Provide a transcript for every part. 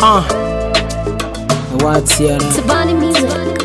What's here now? Tabani music.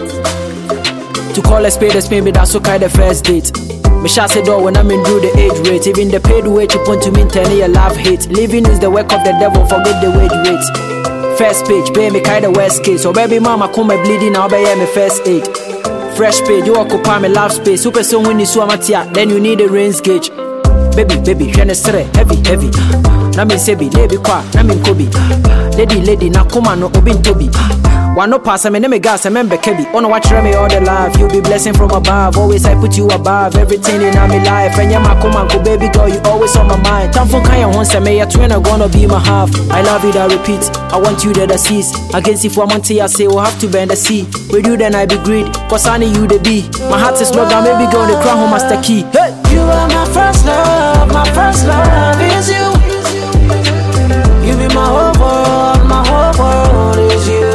To call a spade, that's so kind of first date. Me shall say door when I'm in through the age rate. Even the paid wage you point to me, tell you love hate. Living is the work of the devil, forget the wage rate. First page, pay me kind of worst case. So baby mama come my bleeding, I'll buy me first aid. Fresh page, you occupy my love space. Super soon when you swam at ya, then you need a range gauge. Baby, shine heavy. Na me sebi, lebi kwa, na me kobi. Lady, na kuma no obin tobi. One no pass, I me name gas, I remember kebi. Wanna watch me all the life, you be blessing from above. Always I put you above, everything in my life. And my come go, baby girl, you always on my mind. Time for kaya once I may twin, I gonna be my half. I love you, that repeat. I want you that I cease. Against if one month I say we'll have to bend the sea. With you then I be greed, cause I need you to be. My heart is locked down, baby girl, the crown home master key. Hey! You are my first love is you. You be my whole world is you.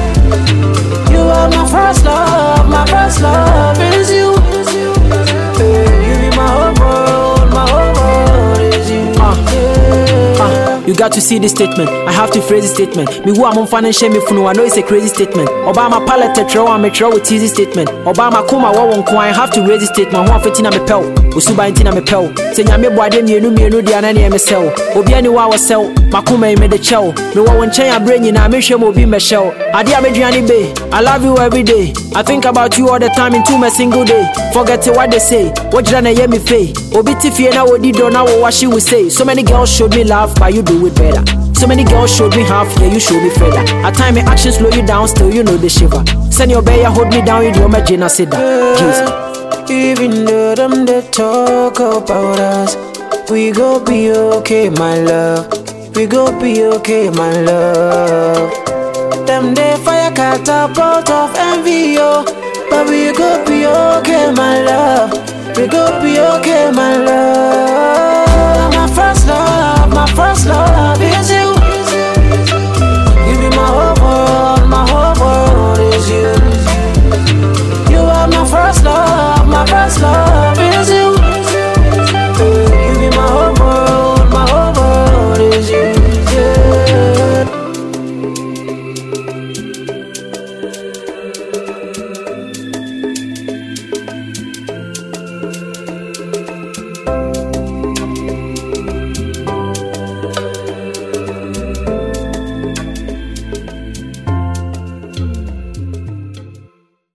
You are my first love is you. You be my whole world is you. You got to see this statement. I have to phrase this statement. Me who I'm on financial me funu. I know it's a crazy statement. Obama palette tetra I make sure with easy statement. Obama kuma wa wonko. I have to raise this statement. Who afetina me pel. Usuba intina me pel. Say nyame boade mienu dia na na me sell. Obi ani wa sell. Makuma me the chow. Me wa won chen abre nyina me hwem obi me shell. Ade a me duane be. I love you every day. I think about you all the time into my single day. Forget what they say. What did I hear me fey? Obi tifie na wodi do na what she will say. So many girls showed me love, but you do it better. So many girls showed me half, yeah, you showed me further. At time my actions slow you down, still you know the shiver. Send your bear, hold me down, you do my Gina sit down. Even though them they talk about us, we go be okay, my love. We go be okay, my love. Them they fire catapult of envy, yo. But we go be okay, my love. We go be okay, my love. My first love.